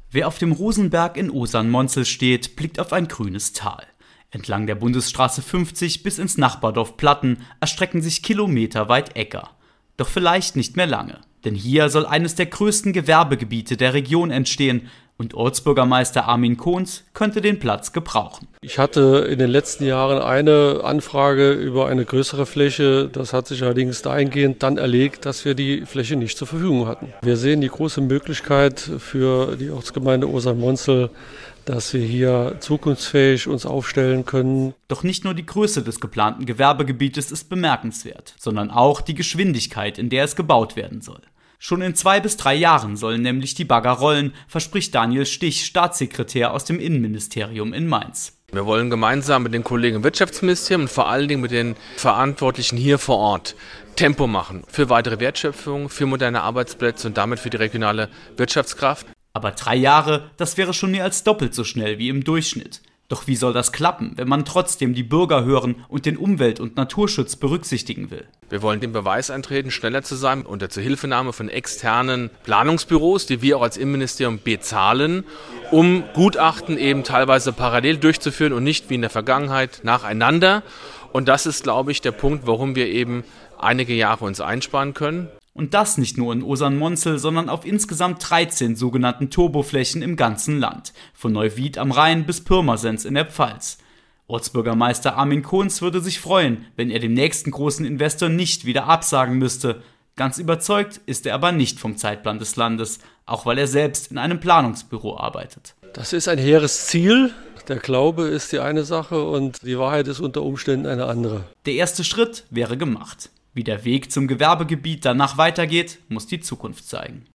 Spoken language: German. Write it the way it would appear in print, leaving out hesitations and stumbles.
Wer auf dem Rosenberg in Osern-Monzel steht, blickt auf ein grünes Tal. Entlang der Bundesstraße 50 bis ins Nachbardorf Platten erstrecken sich kilometerweit Äcker. Doch vielleicht nicht mehr lange, denn hier soll eines der größten Gewerbegebiete der Region entstehen und Ortsbürgermeister Armin Kohns könnte den Platz gebrauchen. Ich hatte in den letzten Jahren eine Anfrage über eine größere Fläche. Das hat sich allerdings dahingehend dann erlegt, dass wir die Fläche nicht zur Verfügung hatten. Wir sehen die große Möglichkeit für die Ortsgemeinde Osern-Monzel, dass wir hier zukunftsfähig uns aufstellen können. Doch nicht nur die Größe des geplanten Gewerbegebietes ist bemerkenswert, sondern auch die Geschwindigkeit, in der es gebaut werden soll. Schon in 2 bis 3 Jahren sollen nämlich die Bagger rollen, verspricht Daniel Stich, Staatssekretär aus dem Innenministerium in Mainz. Wir wollen gemeinsam mit den Kollegen im Wirtschaftsministerium und vor allen Dingen mit den Verantwortlichen hier vor Ort Tempo machen für weitere Wertschöpfung, für moderne Arbeitsplätze und damit für die regionale Wirtschaftskraft. Aber 3 Jahre, das wäre schon mehr als doppelt so schnell wie im Durchschnitt. Doch wie soll das klappen, wenn man trotzdem die Bürger hören und den Umwelt- und Naturschutz berücksichtigen will? Wir wollen den Beweis antreten, schneller zu sein unter Zuhilfenahme von externen Planungsbüros, die wir auch als Innenministerium bezahlen, um Gutachten eben teilweise parallel durchzuführen und nicht wie in der Vergangenheit nacheinander. Und das ist, glaube ich, der Punkt, warum wir eben einige Jahre uns einsparen können. Und das nicht nur in Osern-Monzel, sondern auf insgesamt 13 sogenannten Turboflächen im ganzen Land, von Neuwied am Rhein bis Pirmasens in der Pfalz. Ortsbürgermeister Armin Kohns würde sich freuen, wenn er dem nächsten großen Investor nicht wieder absagen müsste. Ganz überzeugt ist er aber nicht vom Zeitplan des Landes, auch weil er selbst in einem Planungsbüro arbeitet. Das ist ein hehres Ziel. Der Glaube ist die eine Sache und die Wahrheit ist unter Umständen eine andere. Der erste Schritt wäre gemacht. Wie der Weg zum Gewerbegebiet danach weitergeht, muss die Zukunft zeigen.